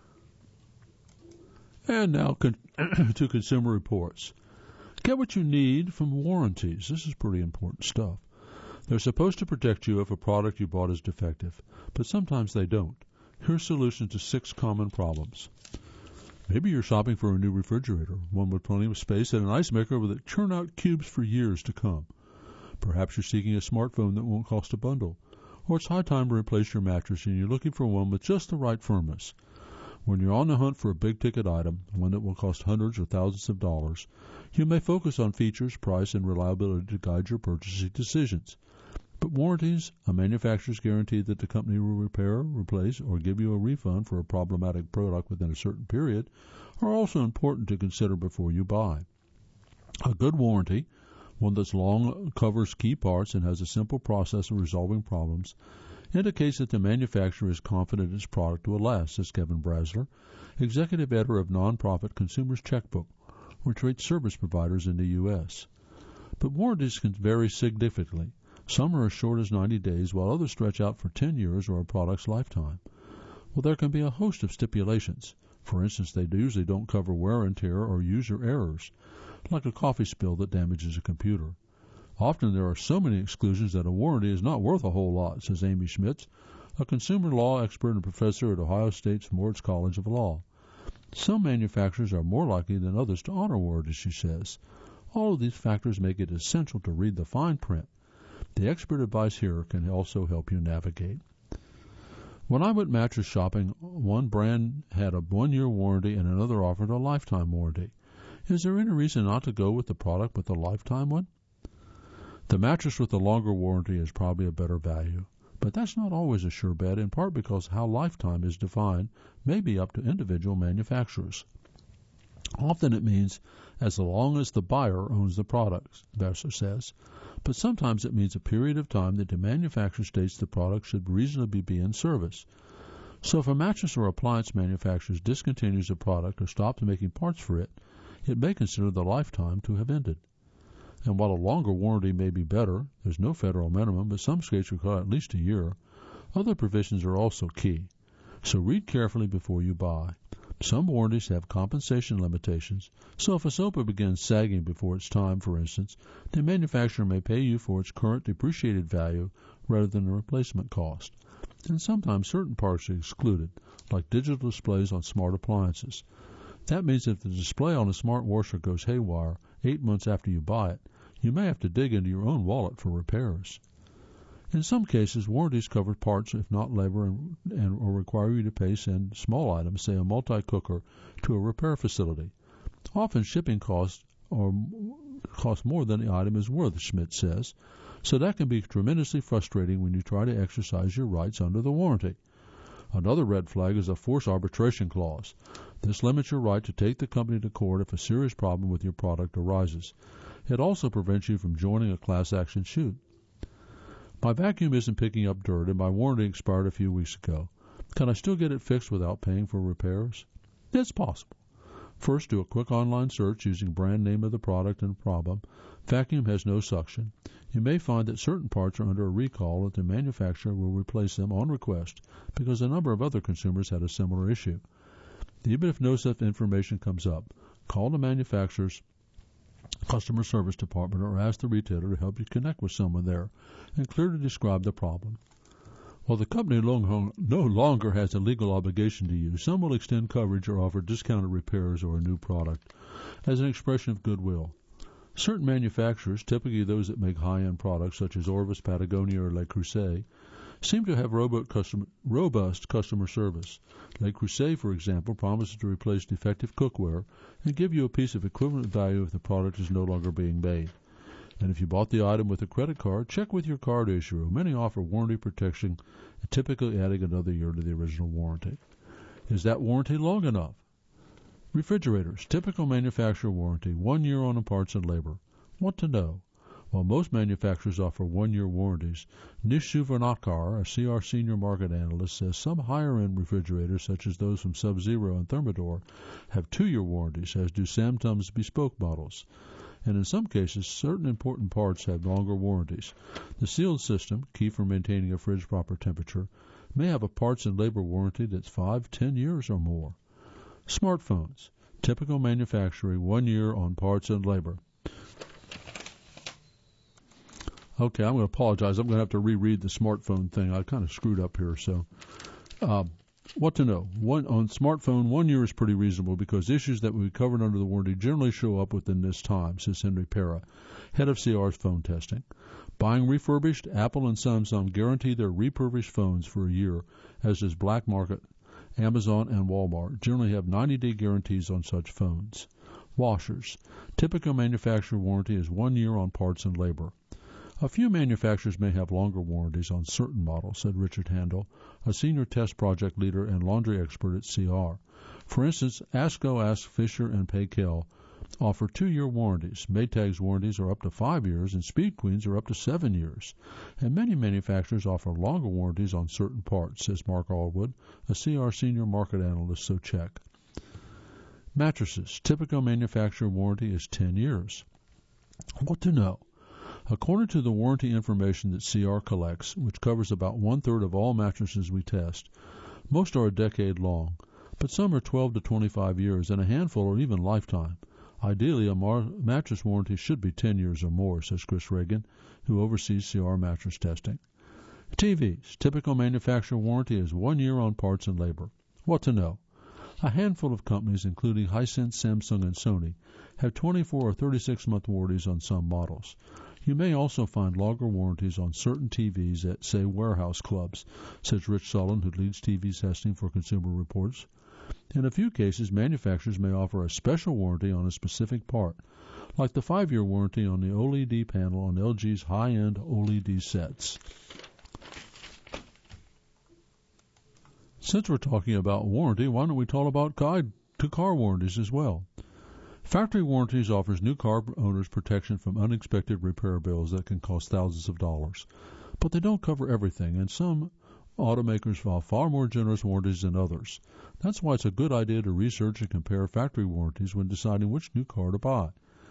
And now to Consumer Reports. Get what you need from warranties. This is pretty important stuff. They're supposed to protect you if a product you bought is defective, but sometimes they don't. Here's solutions to 6 common problems. Maybe you're shopping for a new refrigerator, one with plenty of space and an ice maker that churn out cubes for years to come. Perhaps you're seeking a smartphone that won't cost a bundle, or it's high time to replace your mattress and you're looking for one with just the right firmness. When you're on the hunt for a big-ticket item, one that will cost hundreds or thousands of dollars, you may focus on features, price, and reliability to guide your purchasing decisions. But warranties, a manufacturer's guarantee that the company will repair, replace, or give you a refund for a problematic product within a certain period, are also important to consider before you buy. A good warranty, one that's long, covers key parts, and has a simple process of resolving problems, indicates that the manufacturer is confident its product will last, says Kevin Brasler, executive editor of nonprofit Consumers Checkbook, which rates service providers in the U.S. But warranties can vary significantly. Some are as short as 90 days, while others stretch out for 10 years or a product's lifetime. Well, there can be a host of stipulations. For instance, they usually don't cover wear and tear or user errors, like a coffee spill that damages a computer. Often there are so many exclusions that a warranty is not worth a whole lot, says Amy Schmitz, a consumer law expert and professor at Ohio State's Moritz College of Law. Some manufacturers are more likely than others to honor warranties, she says. All of these factors make it essential to read the fine print. The expert advice here can also help you navigate. When I went mattress shopping, one brand had a 1-year warranty and another offered a lifetime warranty. Is there any reason not to go with the product with the lifetime one? The mattress with the longer warranty is probably a better value, But that's not always a sure bet, in part because how lifetime is defined may be up to individual manufacturers. Often it means as long as the buyer owns the products, Besser says, but sometimes it means a period of time that the manufacturer states the product should reasonably be in service. So if a mattress or appliance manufacturer discontinues a product or stops making parts for it, it may consider the lifetime to have ended. And while a longer warranty may be better, there's no federal minimum, but some states require at least a year, other provisions are also key. So read carefully before you buy. Some warranties have compensation limitations, so if a sofa begins sagging before its time, for instance, the manufacturer may pay you for its current depreciated value rather than the replacement cost. And sometimes certain parts are excluded, like digital displays on smart appliances. That means if the display on a smart washer goes haywire 8 months after you buy it, you may have to dig into your own wallet for repairs. In some cases, warranties cover parts, if not labor, or require you to send small items, say a multi-cooker, to a repair facility. Often shipping costs more than the item is worth, Schmidt says, so that can be tremendously frustrating when you try to exercise your rights under the warranty. Another red flag is a forced arbitration clause. This limits your right to take the company to court if a serious problem with your product arises. It also prevents you from joining a class action suit. My vacuum isn't picking up dirt and my warranty expired a few weeks ago. Can I still get it fixed without paying for repairs? It's possible. First, do a quick online search using brand name of the product and problem. Vacuum has no suction. You may find that certain parts are under a recall and the manufacturer will replace them on request because a number of other consumers had a similar issue. Even if no such information comes up, call the manufacturer's customer service department or ask the retailer to help you connect with someone there and clearly describe the problem. While the company no longer has a legal obligation to you, some will extend coverage or offer discounted repairs or a new product as an expression of goodwill. Certain manufacturers, typically those that make high-end products such as Orvis, Patagonia, or Le Creuset, seem to have robust customer service. Le Creuset, for example, promises to replace defective cookware and give you a piece of equivalent value if the product is no longer being made. And if you bought the item with a credit card, check with your card issuer. Many offer warranty protection, typically adding another year to the original warranty. Is that warranty long enough? Refrigerators, typical manufacturer warranty, 1 year on the parts and labor. What to know? While most manufacturers offer 1-year warranties, Nishu Vernakar, a CR senior market analyst, says some higher-end refrigerators, such as those from Sub-Zero and Thermador, have 2-year warranties, as do Samsung's bespoke models. And in some cases, certain important parts have longer warranties. The sealed system, key for maintaining a fridge proper temperature, may have a parts and labor warranty that's 5-10 years or more. Smartphones, typical manufacturing, 1 year on parts and labor. Okay, I'm going to apologize. I'm going to have to reread the smartphone thing. I kind of screwed up here. So, what to know? On smartphone, 1 year is pretty reasonable because issues that will be covered under the warranty generally show up within this time, says Henry Pera, head of CR's phone testing. Buying refurbished, Apple and Samsung guarantee their refurbished phones for a year, as does Black Market. Amazon and Walmart generally have 90-day guarantees on such phones. Washers. Typical manufacturer warranty is 1 year on parts and labor. A few manufacturers may have longer warranties on certain models, said Richard Handel, a senior test project leader and laundry expert at CR. For instance, Ask Fisher and Paykel offer 2-year warranties. Maytag's warranties are up to 5 years, and Speed Queen's are up to 7 years. And many manufacturers offer longer warranties on certain parts, says Mark Allwood, a CR senior market analyst, so check. Mattresses. Typical manufacturer warranty is 10 years. What to know? According to the warranty information that CR collects, which covers about 1/3 of all mattresses we test, most are a decade long, but some are 12 to 25 years, and a handful are even lifetime. Ideally, a mattress warranty should be 10 years or more, says Chris Reagan, who oversees CR mattress testing. TVs. Typical manufacturer warranty is 1 year on parts and labor. What to know? A handful of companies, including Hisense, Samsung, and Sony, have 24 or 36-month warranties on some models. You may also find longer warranties on certain TVs at, say, warehouse clubs, says Rich Sullen, who leads TV testing for Consumer Reports. In a few cases, manufacturers may offer a special warranty on a specific part, like the 5-year warranty on the OLED panel on LG's high-end OLED sets. Since we're talking about warranty, why don't we talk about guide to car warranties as well? Factory warranties offers new car owners protection from unexpected repair bills that can cost thousands of dollars. But they don't cover everything, and some automakers file far more generous warranties than others. That's why it's a good idea to research and compare factory warranties when deciding which new car to buy.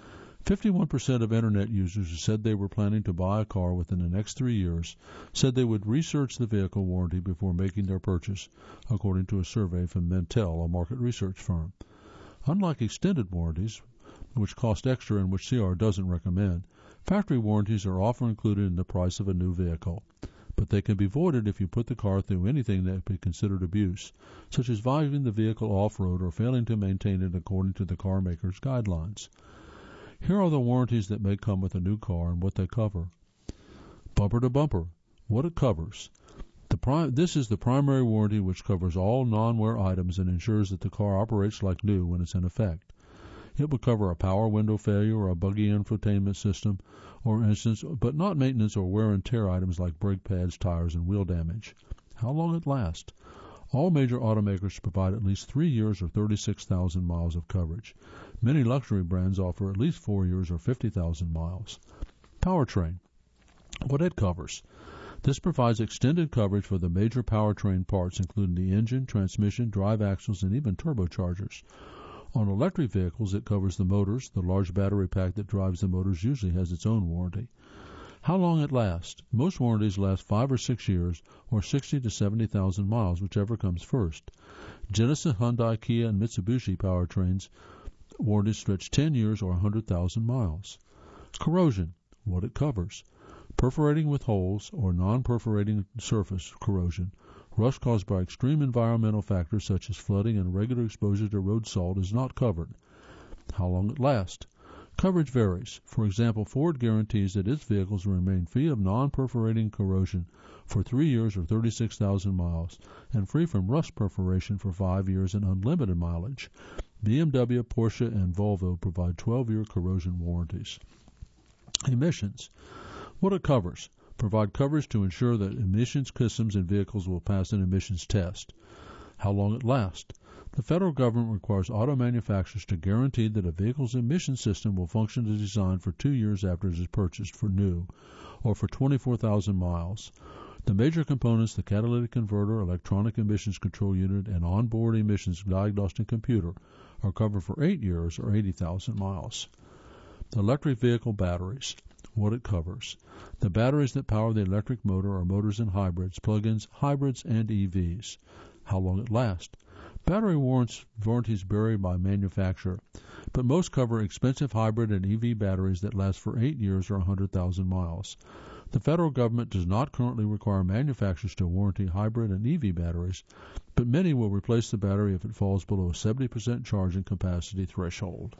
51% of Internet users who said they were planning to buy a car within the next 3 years said they would research the vehicle warranty before making their purchase, according to a survey from Mintel, a market research firm. Unlike extended warranties, which cost extra and which CR doesn't recommend, factory warranties are often included in the price of a new vehicle. But they can be voided if you put the car through anything that would be considered abuse, such as driving the vehicle off-road or failing to maintain it according to the car maker's guidelines. Here are the warranties that may come with a new car and what they cover. Bumper to bumper, what it covers. This is the primary warranty, which covers all non-wear items and ensures that the car operates like new when it's in effect. It would cover a power window failure or a buggy infotainment system, or instance, but not maintenance or wear and tear items like brake pads, tires, and wheel damage. How long it lasts. All major automakers provide at least 3 years or 36,000 miles of coverage. Many luxury brands offer at least 4 years or 50,000 miles. Powertrain. What it covers. This provides extended coverage for the major powertrain parts, including the engine, transmission, drive axles, and even turbochargers. On electric vehicles, it covers the motors. The large battery pack that drives the motors usually has its own warranty. How long it lasts. Most warranties last 5 or 6 years, or 60 to 70,000 miles, whichever comes first. Genesis, Hyundai, Kia, and Mitsubishi powertrains warranties stretch 10 years or 100,000 miles. Corrosion. What it covers. Perforating with holes or non-perforating surface corrosion. Rust caused by extreme environmental factors such as flooding and regular exposure to road salt is not covered. How long it lasts. Coverage varies. For example, Ford guarantees that its vehicles will remain free of non-perforating corrosion for 3 years or 36,000 miles and free from rust perforation for 5 years and unlimited mileage. BMW, Porsche, and Volvo provide 12-year corrosion warranties. Emissions. What it covers. Provide coverage to ensure that emissions systems in vehicles will pass an emissions test. How long it lasts. The federal government requires auto manufacturers to guarantee that a vehicle's emission system will function as designed for 2 years after it is purchased for new, or for 24,000 miles. The major components, the catalytic converter, electronic emissions control unit, and onboard emissions diagnostic computer, are covered for 8 years or 80,000 miles. Electric vehicle batteries. What it covers. The batteries that power the electric motor are motors and hybrids, plug-ins, hybrids, and EVs. How long it lasts. Battery warranties vary by manufacturer, but most cover expensive hybrid and EV batteries that last for 8 years or 100,000 miles. The federal government does not currently require manufacturers to warranty hybrid and EV batteries, but many will replace the battery if it falls below a 70% charging capacity threshold.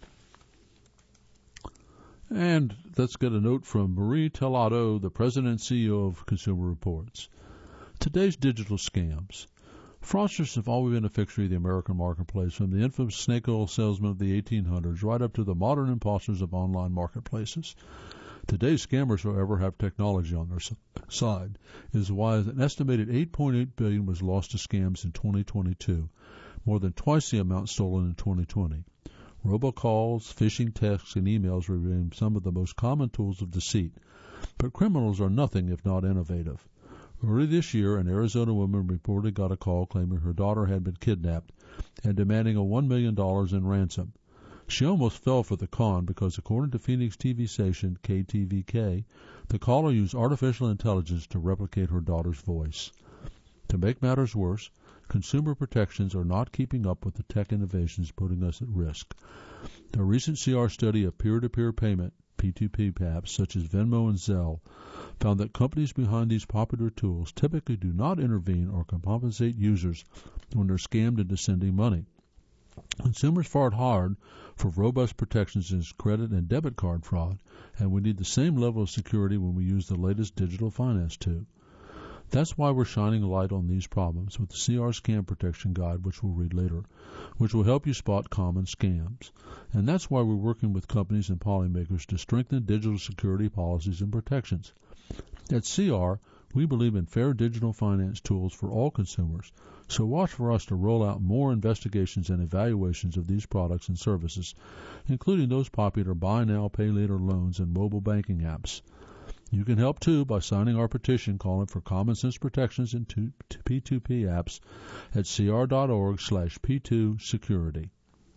And let's get a note from Marie Tellado, the President and CEO of Consumer Reports. Today's digital scams. Fraudsters have always been a fixture of the American marketplace, from the infamous snake oil salesmen of the 1800s right up to the modern imposters of online marketplaces. Today's scammers, however, have technology on their side. It is why an estimated $8.8 billion was lost to scams in 2022, more than twice the amount stolen in 2020. Robocalls, phishing texts, and emails remain some of the most common tools of deceit, but criminals are nothing if not innovative. Early this year, an Arizona woman reportedly got a call claiming her daughter had been kidnapped and demanding a $1 million in ransom. She almost fell for the con because, according to Phoenix TV station KTVK, the caller used artificial intelligence to replicate her daughter's voice. To make matters worse, consumer protections are not keeping up with the tech innovations, putting us at risk. A recent CR study of peer-to-peer payment, P2P apps such as Venmo and Zelle, found that companies behind these popular tools typically do not intervene or compensate users when they're scammed into sending money. Consumers fought hard for robust protections against credit and debit card fraud, and we need the same level of security when we use the latest digital finance tool. That's why we're shining a light on these problems with the CR Scam Protection Guide, which we'll read later, which will help you spot common scams. And that's why we're working with companies and policymakers to strengthen digital security policies and protections. At CR, we believe in fair digital finance tools for all consumers, So watch for us to roll out more investigations and evaluations of these products and services, including those popular buy now, pay later loans and mobile banking apps. You can help too by signing our petition calling for common sense protections in P2P apps at cr.org/P2Security.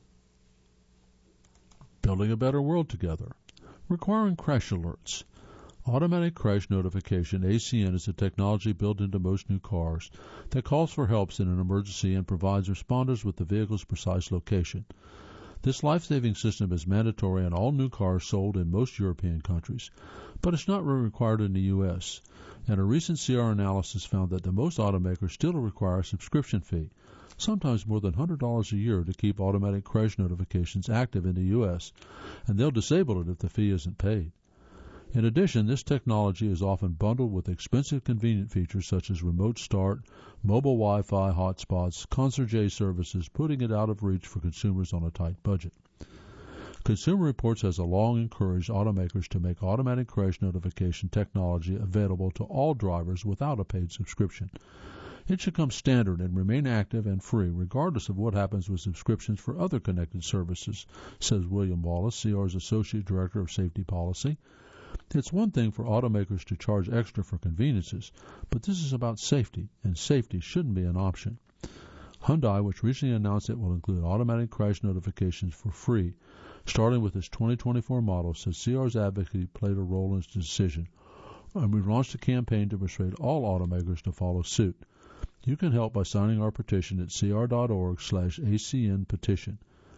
Building a better world together. Requiring crash alerts. Automatic crash notification, ACN, is a technology built into most new cars that calls for help in an emergency and provides responders with the vehicle's precise location. This life-saving system is mandatory on all new cars sold in most European countries, but it's not required in the U.S., and a recent CR analysis found that the most automakers still require a subscription fee, sometimes more than $100 a year, to keep automatic crash notifications active in the U.S., and they'll disable it if the fee isn't paid. In addition, this technology is often bundled with expensive convenient features such as remote start, mobile Wi-Fi hotspots, concierge services, putting it out of reach for consumers on a tight budget. Consumer Reports has long encouraged automakers to make automatic crash notification technology available to all drivers without a paid subscription. It should come standard and remain active and free regardless of what happens with subscriptions for other connected services, says William Wallace, CR's Associate Director of Safety Policy. It's one thing for automakers to charge extra for conveniences, but this is about safety, and safety shouldn't be an option. Hyundai, which recently announced it will include automatic crash notifications for free, starting with its 2024 model, says CR's advocacy played a role in its decision, and we've launched a campaign to persuade all automakers to follow suit. You can help by signing our petition at cr.org/ACN petition.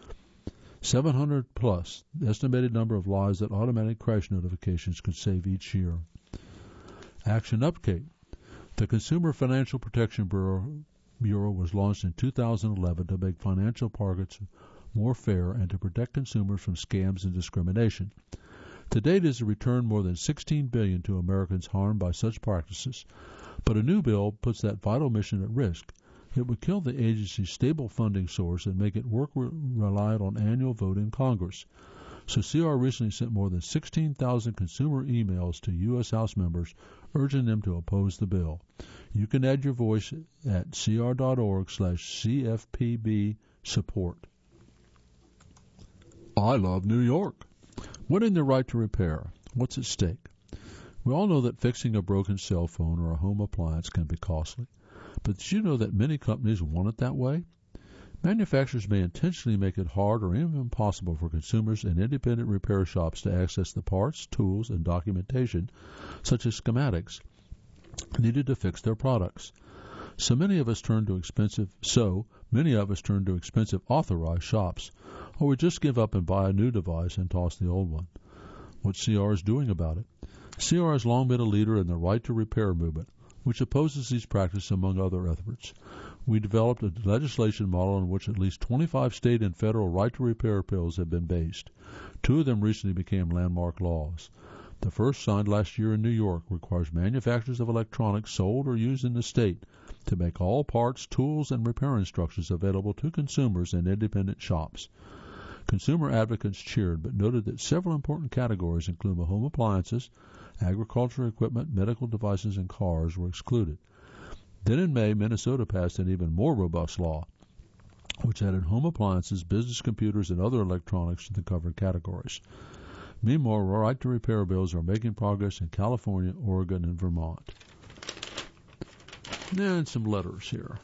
700 plus, the estimated number of lives that automatic crash notifications could save each year. Action Update. The Consumer Financial Protection Bureau was launched in 2011 to make financial markets more fair and to protect consumers from scams and discrimination. To date, it has returned more than $16 billion to Americans harmed by such practices, but a new bill puts that vital mission at risk. It would kill the agency's stable funding source and make it work reliant on annual vote in Congress. So CR recently sent more than 16,000 consumer emails to U.S. House members urging them to oppose the bill. You can add your voice at cr.org/CFPB support. I love New York. Winning the right to repair. What's at stake? We all know that fixing a broken cell phone or a home appliance can be costly. But did you know that many companies want it that way? Manufacturers may intentionally make it hard or even impossible for consumers and independent repair shops to access the parts, tools, and documentation, such as schematics, needed to fix their products. So many of us turn to expensive authorized shops, or we just give up and buy a new device and toss the old one. What CR is doing about it? CR has long been a leader in the right to repair movement, which opposes these practices among other efforts. We developed a legislation model in which at least 25 state and federal right to repair bills have been based. 2 of them recently became landmark laws. The first, signed last year in New York, requires manufacturers of electronics sold or used in the state to make all parts, tools, and repair instructions available to consumers and independent shops. Consumer advocates cheered, but noted that several important categories, including home appliances, agricultural equipment, medical devices, and cars, were excluded. Then in May, Minnesota passed an even more robust law, which added home appliances, business computers, and other electronics to the covered categories. Meanwhile, right to repair bills are making progress in California, Oregon, and Vermont. And some letters here.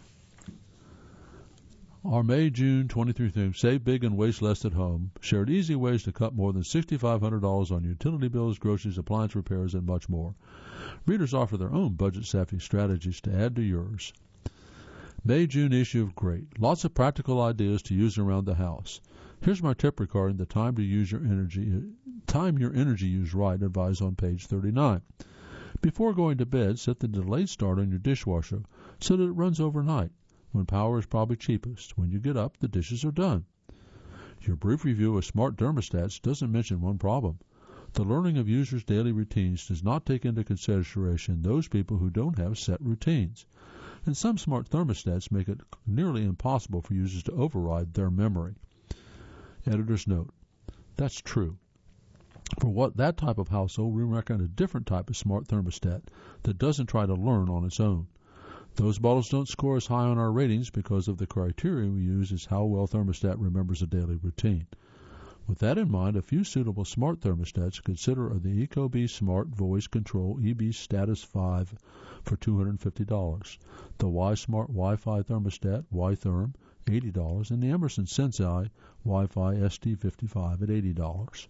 Our May-June 23 theme, Save Big and Waste Less at Home, shared easy ways to cut more than $6,500 on utility bills, groceries, appliance repairs, and much more. Readers offer their own budget-savvy strategies to add to yours. May-June issue of Great. Lots of practical ideas to use around the house. Here's my tip regarding the time your energy use right, advised on page 39. Before going to bed, set the delayed start on your dishwasher so that it runs overnight, when power is probably cheapest. When you get up, the dishes are done. Your brief review of smart thermostats doesn't mention one problem. The learning of users' daily routines does not take into consideration those people who don't have set routines. And some smart thermostats make it nearly impossible for users to override their memory. Editor's note. That's true. For that type of household, we recommend a different type of smart thermostat that doesn't try to learn on its own. Those bottles don't score as high on our ratings because of the criteria we use is how well thermostat remembers a daily routine. With that in mind, a few suitable smart thermostats to consider are the ecobee Smart Voice Control EB Status 5 for $250, the Y-Smart Wi-Fi Thermostat Y-Therm $80, and the Emerson Sensei Wi-Fi ST55 at $80.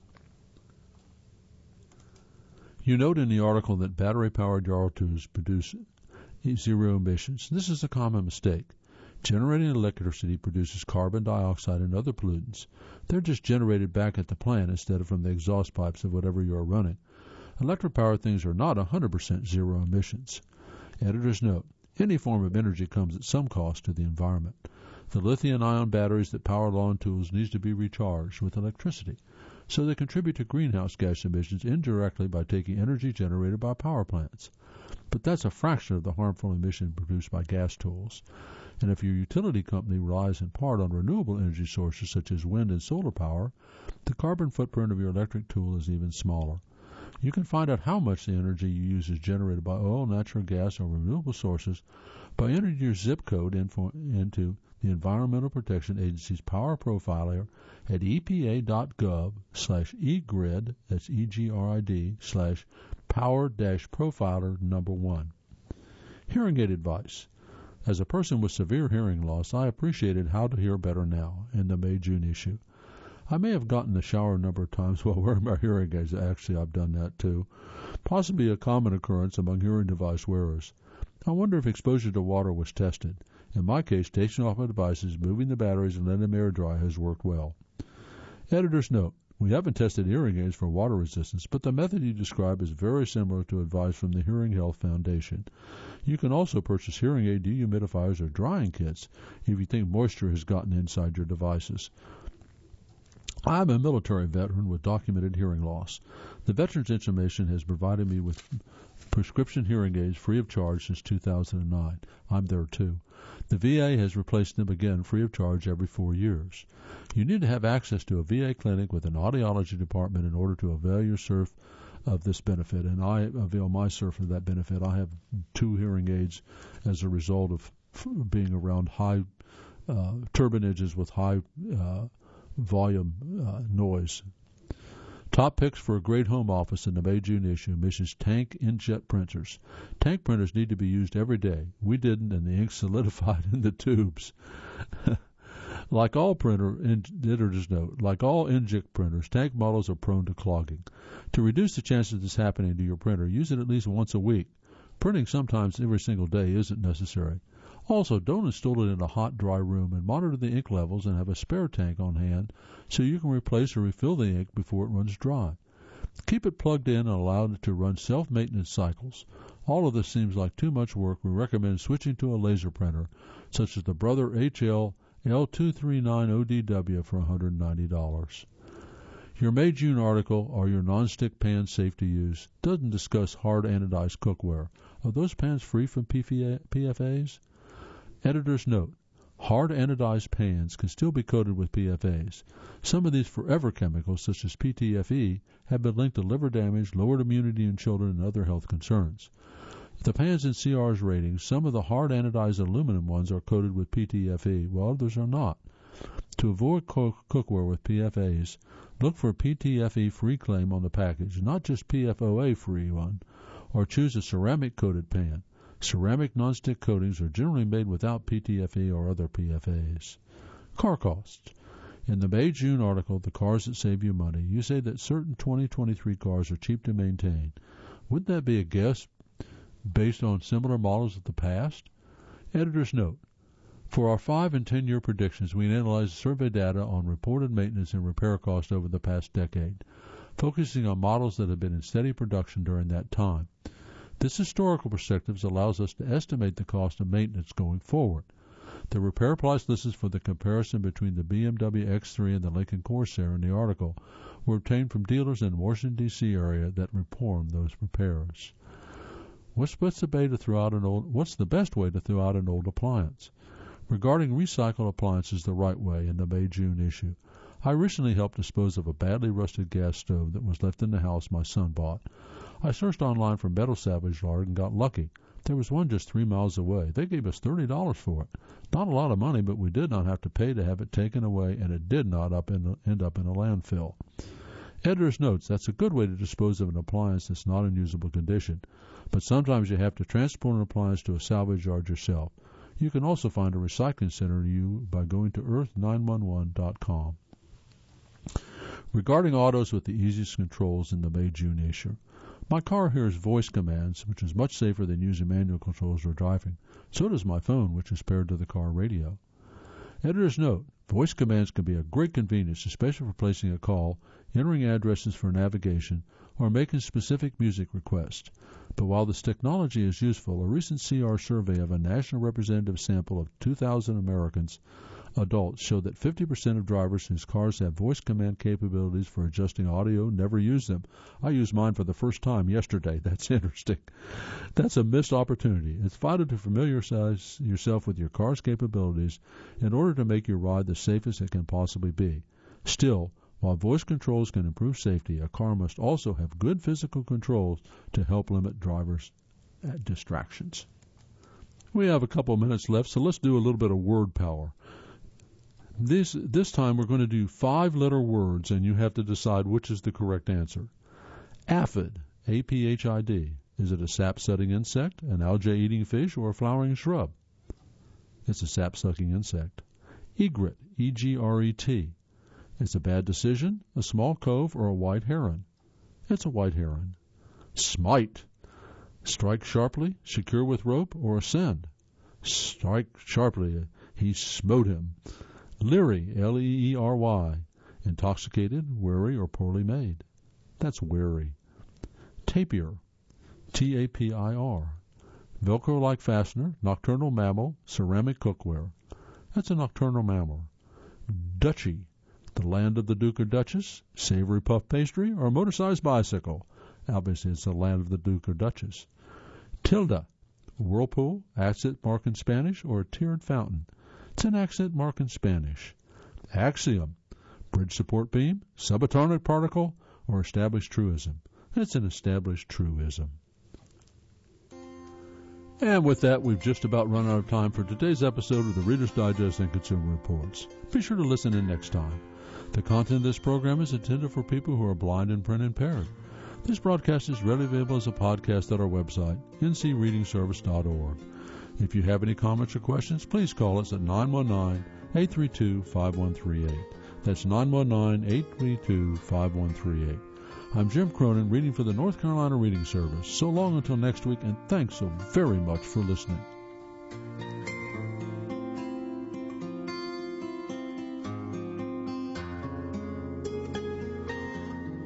You note in the article that battery-powered yard tools produce zero emissions. This is a common mistake. Generating electricity produces carbon dioxide and other pollutants. They're just generated back at the plant instead of from the exhaust pipes of whatever you are running. Electric-powered things are not 100% zero emissions. Editor's note, any form of energy comes at some cost to the environment. The lithium-ion batteries that power lawn tools need to be recharged with electricity, so they contribute to greenhouse gas emissions indirectly by taking energy generated by power plants. But that's a fraction of the harmful emission produced by gas tools. And if your utility company relies in part on renewable energy sources such as wind and solar power, the carbon footprint of your electric tool is even smaller. You can find out how much the energy you use is generated by oil, natural gas, or renewable sources by entering your zip code into the Environmental Protection Agency's Power Profiler at epa.gov/egrid, that's EGRID, /power-profiler1. Hearing aid advice. As a person with severe hearing loss, I appreciated How to Hear Better Now in the May-June issue. I may have gotten in the shower a number of times while wearing my hearing aids. Actually, I've done that too. Possibly a common occurrence among hearing device wearers. I wonder if exposure to water was tested. In my case, taking off my devices, moving the batteries, and letting them air dry has worked well. Editor's note. We haven't tested hearing aids for water resistance, but the method you describe is very similar to advice from the Hearing Health Foundation. You can also purchase hearing aid dehumidifiers or drying kits if you think moisture has gotten inside your devices. I'm a military veteran with documented hearing loss. The Veterans Information has provided me with prescription hearing aids free of charge since 2009. I'm there too. The VA has replaced them again free of charge every 4 years. You need to have access to a VA clinic with an audiology department in order to avail yourself of this benefit, and I avail myself of that benefit. I have 2 hearing aids as a result of being around high turbinages with high volume noise. Top picks for a great home office in the May-June issue mentions Tank inkjet printers. Tank printers need to be used every day. We didn't, and the ink solidified in the tubes. Like all editor's note, like all inkjet printers, Tank models are prone to clogging. To reduce the chances of this happening to your printer, use it at least once a week. Printing sometimes every single day isn't necessary. Also, don't install it in a hot, dry room, and monitor the ink levels and have a spare tank on hand so you can replace or refill the ink before it runs dry. Keep it plugged in and allow it to run self-maintenance cycles. All of this seems like too much work. We recommend switching to a laser printer, such as the Brother HL L239ODW for $190. Your May-June article, Are Your Nonstick Pans Safe to Use?, doesn't discuss hard anodized cookware. Are those pans free from PFAs? Editor's note. Hard anodized pans can still be coated with PFAs. Some of these forever chemicals, such as PTFE, have been linked to liver damage, lowered immunity in children, and other health concerns. If the pans in CR's ratings, some of the hard anodized aluminum ones are coated with PTFE, while others are not. To avoid cookware with PFAs, look for a PTFE-free claim on the package, not just PFOA-free one, or choose a ceramic-coated pan. Ceramic nonstick coatings are generally made without PTFE or other PFAs. Car costs. In the May-June article, The Cars That Save You Money, you say that certain 2023 cars are cheap to maintain. Wouldn't that be a guess based on similar models of the past? Editor's note. For our 5- and 10-year predictions, we analyzed survey data on reported maintenance and repair costs over the past decade, focusing on models that have been in steady production during that time. This historical perspective allows us to estimate the cost of maintenance going forward. The repair price lists for the comparison between the BMW X3 and the Lincoln Corsair in the article were obtained from dealers in the Washington, D.C. area that perform those repairs. What's the best way to throw out an old appliance? Regarding recycled appliances the right way in the May-June issue, I recently helped dispose of a badly rusted gas stove that was left in the house my son bought. I searched online for metal salvage yard and got lucky. There was one just 3 miles away. They gave us $30 for it. Not a lot of money, but we did not have to pay to have it taken away, and it did not end up in a landfill. Editor's notes, that's a good way to dispose of an appliance that's not in usable condition, but sometimes you have to transport an appliance to a salvage yard yourself. You can also find a recycling center near you by going to earth911.com. Regarding autos with the easiest controls in the Meiju issue, my car hears voice commands, which is much safer than using manual controls or driving. So does my phone, which is paired to the car radio. Editor's note, voice commands can be a great convenience, especially for placing a call, entering addresses for navigation, or making specific music requests. But while this technology is useful, a recent CR survey of a national representative sample of 2,000 Americans, adults, showed that 50% of drivers whose cars have voice command capabilities for adjusting audio never use them. I used mine for the first time yesterday. That's interesting. That's a missed opportunity. It's vital to familiarize yourself with your car's capabilities in order to make your ride the safest it can possibly be. Still, while voice controls can improve safety, a car must also have good physical controls to help limit drivers' distractions. We have a couple of minutes left, so let's do a little bit of word power. This time we're going to do 5-letter words, and you have to decide which is the correct answer. Aphid, A-P-H-I-D. Is it a sap-sucking insect, an algae-eating fish, or a flowering shrub? It's a sap-sucking insect. Egret, E-G-R-E-T. It's a bad decision, a small cove, or a white heron? It's a white heron. Smite. Strike sharply, secure with rope, or ascend? Strike sharply. He smote him. Leery, L-E-E-R-Y. Intoxicated, wary, or poorly made? That's wary. Tapir, T-A-P-I-R. Velcro-like fastener, nocturnal mammal, ceramic cookware. That's a nocturnal mammal. Duchy, the land of the Duke or Duchess, savory puff pastry, or motor-sized bicycle? Obviously, it's the land of the Duke or Duchess. Tilde, whirlpool, accent mark in Spanish, or a tiered fountain? It's an accent mark in Spanish. Axiom, bridge support beam, subatomic particle, or established truism? It's an established truism. And with that, we've just about run out of time for today's episode of the Reader's Digest and Consumer Reports. Be sure to listen in next time. The content of this program is intended for people who are blind and print impaired. This broadcast is readily available as a podcast at our website, ncreadingservice.org. If you have any comments or questions, please call us at 919-832-5138. That's 919-832-5138. I'm Jim Cronin, reading for the North Carolina Reading Service. So long until next week, and thanks so very much for listening.